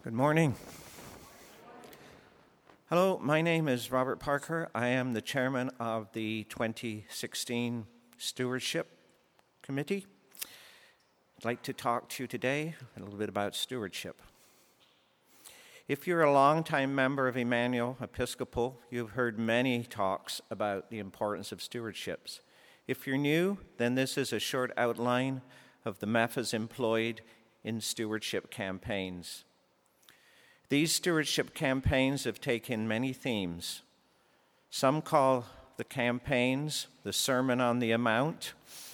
Good morning. Hello, my name is Robert Parker. I am the chairman of the 2016 Stewardship Committee. I'd like to talk to you today a little bit about stewardship. If you're a longtime member of Emmanuel Episcopal, you've heard many talks about the importance of stewardships. If you're new, then this is a short outline of the methods employed in stewardship campaigns. These stewardship campaigns have taken many themes. Some call the campaigns the Sermon on the Mount.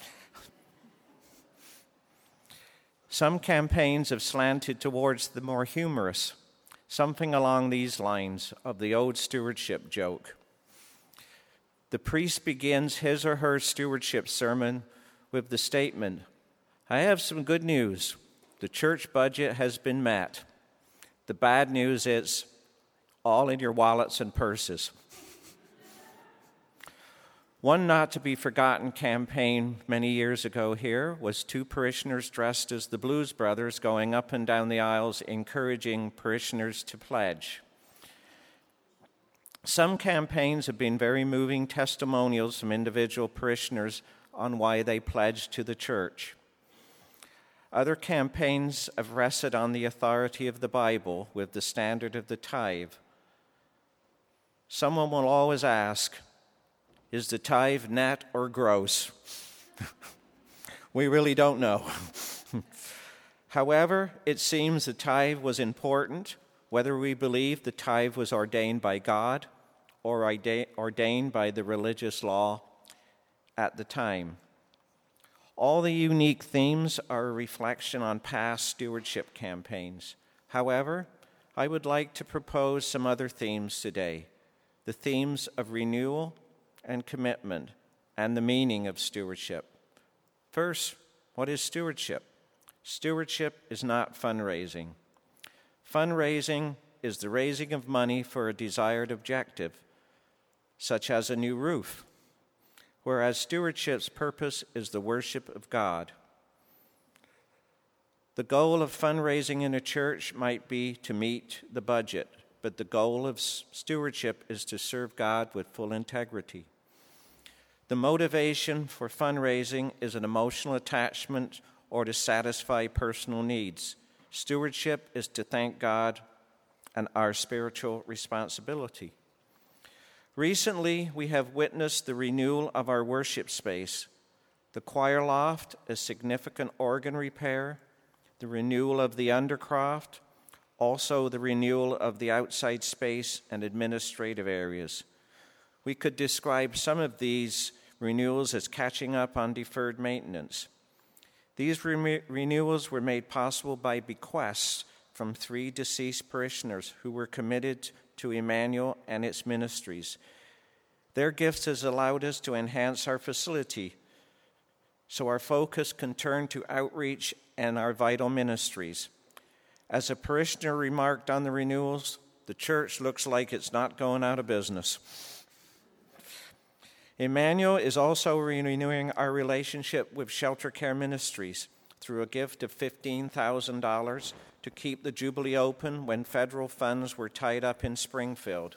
Some campaigns have slanted towards the more humorous, something along these lines of the old stewardship joke. The priest begins his or her stewardship sermon with the statement, "I have some good news. The church budget has been met. The bad news is all in your wallets and purses." One not-to-be-forgotten campaign many years ago here was two parishioners dressed as the Blues Brothers going up and down the aisles encouraging parishioners to pledge. Some campaigns have been very moving testimonials from individual parishioners on why they pledged to the church. Other campaigns have rested on the authority of the Bible with the standard of the tithe. Someone will always ask, is the tithe net or gross? We really don't know. However, it seems the tithe was important, whether we believe the tithe was ordained by God or ordained by the religious law at the time. All the unique themes are a reflection on past stewardship campaigns. However, I would like to propose some other themes today, the themes of renewal and commitment and the meaning of stewardship. First, what is stewardship? Stewardship is not fundraising. Fundraising is the raising of money for a desired objective, such as a new roof, whereas stewardship's purpose is the worship of God. The goal of fundraising in a church might be to meet the budget, but the goal of stewardship is to serve God with full integrity. The motivation for fundraising is an emotional attachment or to satisfy personal needs. Stewardship is to thank God and our spiritual responsibility. Recently, we have witnessed the renewal of our worship space, the choir loft, a significant organ repair, the renewal of the undercroft, also the renewal of the outside space and administrative areas. We could describe some of these renewals as catching up on deferred maintenance. These renewals were made possible by bequests from 3 deceased parishioners who were committed to Emmanuel and its ministries. Their gifts has allowed us to enhance our facility so our focus can turn to outreach and our vital ministries. As a parishioner remarked on the renewals, the church looks like it's not going out of business. Emmanuel is also renewing our relationship with Shelter Care Ministries through a gift of $15,000 to keep the Jubilee open when federal funds were tied up in Springfield.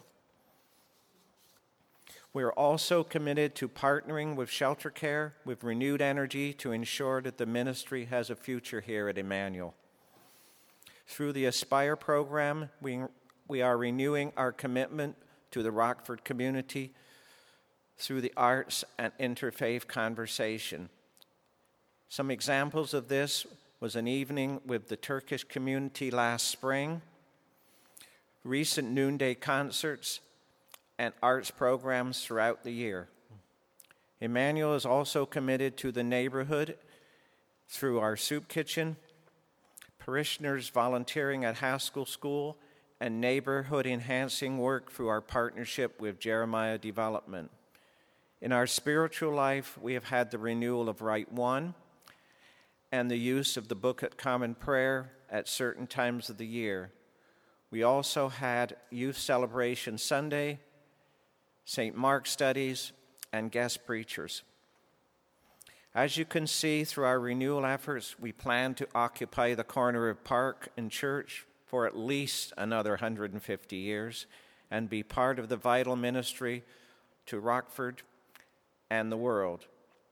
We are also committed to partnering with Shelter Care with renewed energy to ensure that the ministry has a future here at Emmanuel. Through the Aspire program, we are renewing our commitment to the Rockford community through the arts and interfaith conversation. Some examples of this was an evening with the Turkish community last spring, recent noonday concerts, and arts programs throughout the year. Emmanuel is also committed to the neighborhood through our soup kitchen, parishioners volunteering at Haskell School, and neighborhood enhancing work through our partnership with Jeremiah Development. In our spiritual life, we have had the renewal of Rite One and the use of the Book at Common Prayer at certain times of the year. We also had Youth Celebration Sunday, St. Mark studies, and guest preachers. As you can see through our renewal efforts, we plan to occupy the corner of Park and Church for at least another 150 years and be part of the vital ministry to Rockford and the world.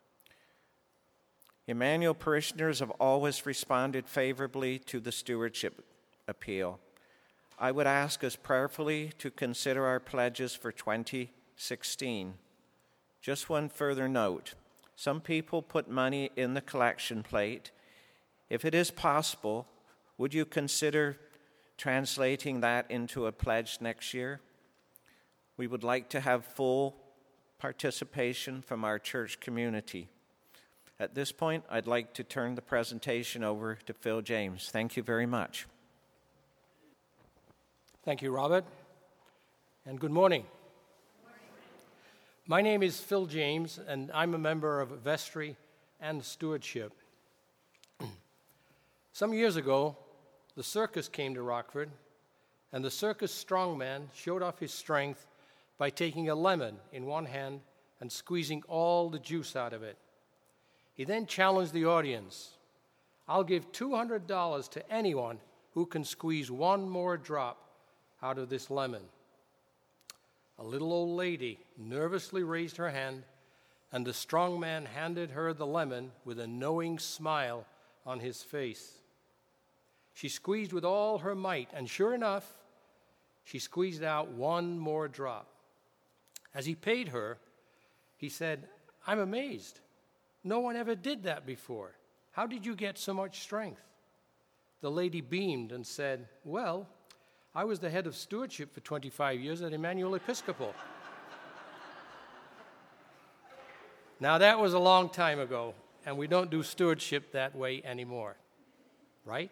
Emmanuel parishioners have always responded favorably to the stewardship appeal. I would ask us prayerfully to consider our pledges for 2016. Just one further note. Some people put money in the collection plate. If it is possible, would you consider translating that into a pledge next year? We would like to have full participation from our church community. At this point, I'd like to turn the presentation over to Phil James. Thank you very much. Thank you, Robert, and good morning. My name is Phil James, and I'm a member of vestry and stewardship. Some years ago, the circus came to Rockford, and the circus strongman showed off his strength by taking a lemon in one hand and squeezing all the juice out of it. He then challenged the audience, "I'll give $200 to anyone who can squeeze one more drop out of this lemon." A little old lady nervously raised her hand, and the strong man handed her the lemon with a knowing smile on his face. She squeezed with all her might, and sure enough, she squeezed out one more drop. As he paid her, he said, "I'm amazed. No one ever did that before. How did you get so much strength?" The lady beamed and said, "Well, I was the head of stewardship for 25 years at Emmanuel Episcopal." Now, that was a long time ago, and we don't do stewardship that way anymore, right?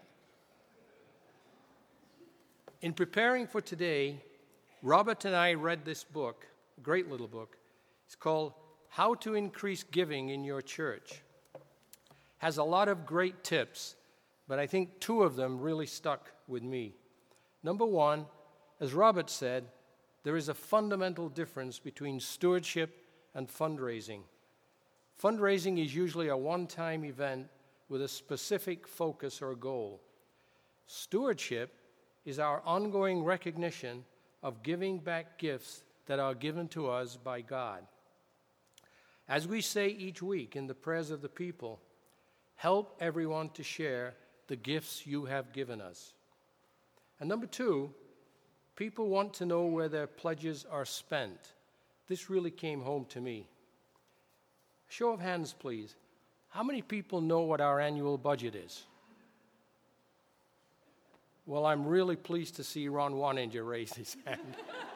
In preparing for today, Robert and I read this book, a great little book. It's called How to Increase Giving in Your Church. Has a lot of great tips, but I think two of them really stuck with me. Number one, as Robert said, there is a fundamental difference between stewardship and fundraising. Fundraising is usually a one-time event with a specific focus or goal. Stewardship is our ongoing recognition of giving back gifts that are given to us by God. As we say each week in the prayers of the people, help everyone to share the gifts you have given us. And number two, people want to know where their pledges are spent. This really came home to me. Show of hands, please. How many people know what our annual budget is? Well, I'm really pleased to see Ron Waninger raise his hand.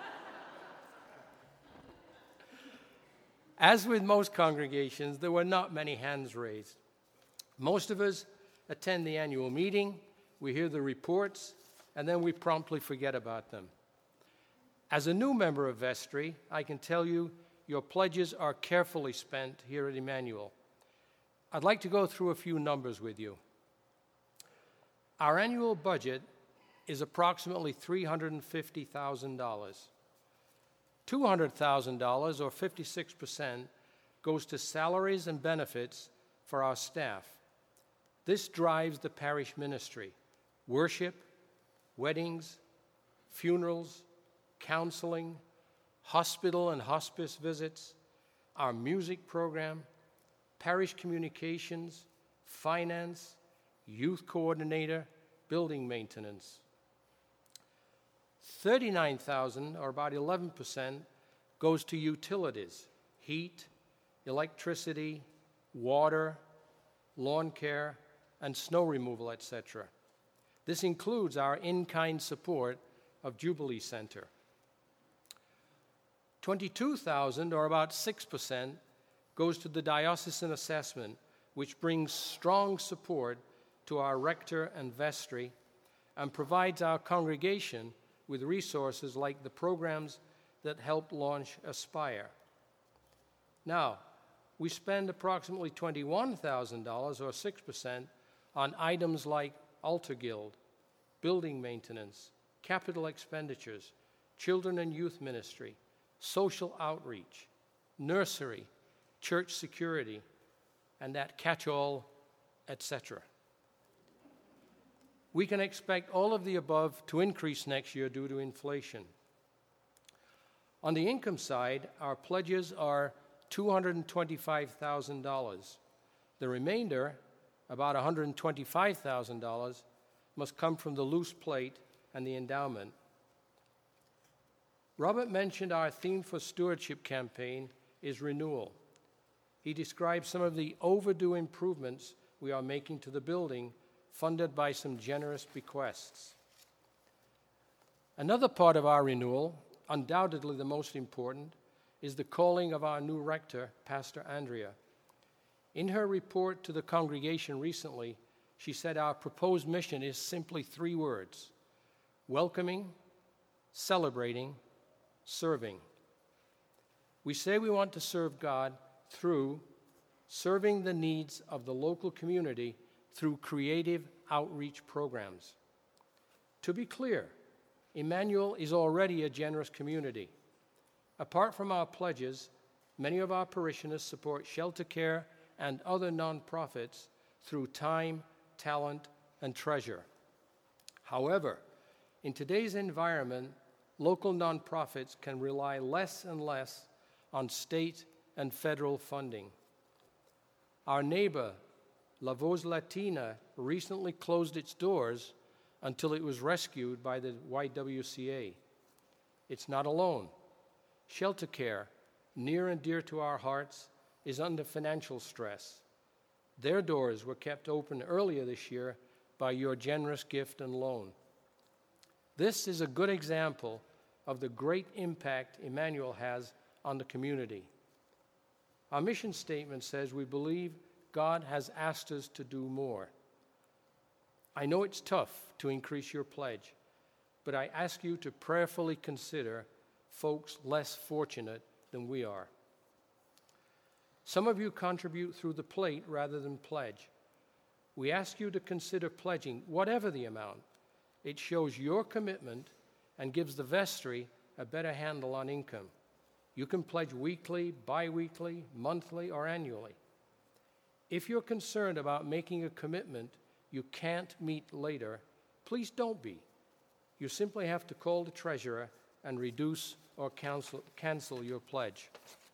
As with most congregations, there were not many hands raised. Most of us attend the annual meeting, we hear the reports, and then we promptly forget about them. As a new member of vestry, I can tell you your pledges are carefully spent here at Emmanuel. I'd like to go through a few numbers with you. Our annual budget is approximately $350,000. $200,000, or 56%, goes to salaries and benefits for our staff. This drives the parish ministry, worship, weddings, funerals, counseling, hospital and hospice visits, our music program, parish communications, finance, youth coordinator, building maintenance. $39,000, or about 11%, goes to utilities, heat, electricity, water, lawn care, and snow removal, etc. This includes our in-kind support of Jubilee Center. $22,000, or about 6%, goes to the diocesan assessment, which brings strong support to our rector and vestry and provides our congregation with resources like the programs that helped launch Aspire. Now, we spend approximately $21,000, or 6%, on items like Altar Guild, building maintenance, capital expenditures, children and youth ministry, social outreach, nursery, church security, and that catch-all, etc. We can expect all of the above to increase next year due to inflation. On the income side, our pledges are $225,000. The remainder, about $125,000, must come from the loose plate and the endowment. Robert mentioned our theme for stewardship campaign is renewal. He described some of the overdue improvements we are making to the building, funded by some generous bequests. Another part of our renewal, undoubtedly the most important, is the calling of our new rector, Pastor Andrea. In her report to the congregation recently, she said our proposed mission is simply 3 words: welcoming, celebrating, serving. We say we want to serve God through serving the needs of the local community through creative outreach programs. To be clear, Emmanuel is already a generous community. Apart from our pledges, many of our parishioners support shelter care and other nonprofits through time, talent, and treasure. However, in today's environment, local nonprofits can rely less and less on state and federal funding. Our neighbor, La Voz Latina, recently closed its doors until it was rescued by the YWCA. It's not alone. Shelter care, near and dear to our hearts, is under financial stress. Their doors were kept open earlier this year by your generous gift and loan. This is a good example of the great impact Emmanuel has on the community. Our mission statement says we believe God has asked us to do more. I know it's tough to increase your pledge, but I ask you to prayerfully consider folks less fortunate than we are. Some of you contribute through the plate rather than pledge. We ask you to consider pledging, whatever the amount. It shows your commitment and gives the vestry a better handle on income. You can pledge weekly, bi-weekly, monthly, or annually. If you're concerned about making a commitment you can't meet later, please don't be. You simply have to call the treasurer and reduce or cancel your pledge.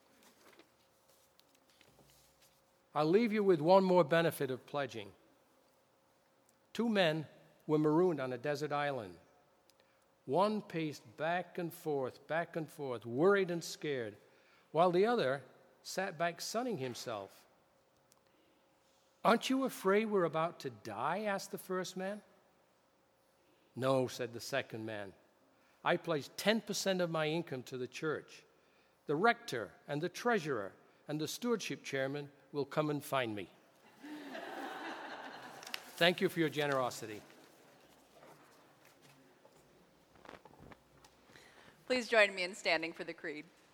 I'll leave you with one more benefit of pledging. 2 men were marooned on a desert island. One paced back and forth, worried and scared, while the other sat back sunning himself. "Aren't you afraid we're about to die?" asked the first man. "No," said the second man. "I pledge 10% of my income to the church. The rector and the treasurer and the stewardship chairman will come and find me." Thank you for your generosity. Please join me in standing for the Creed.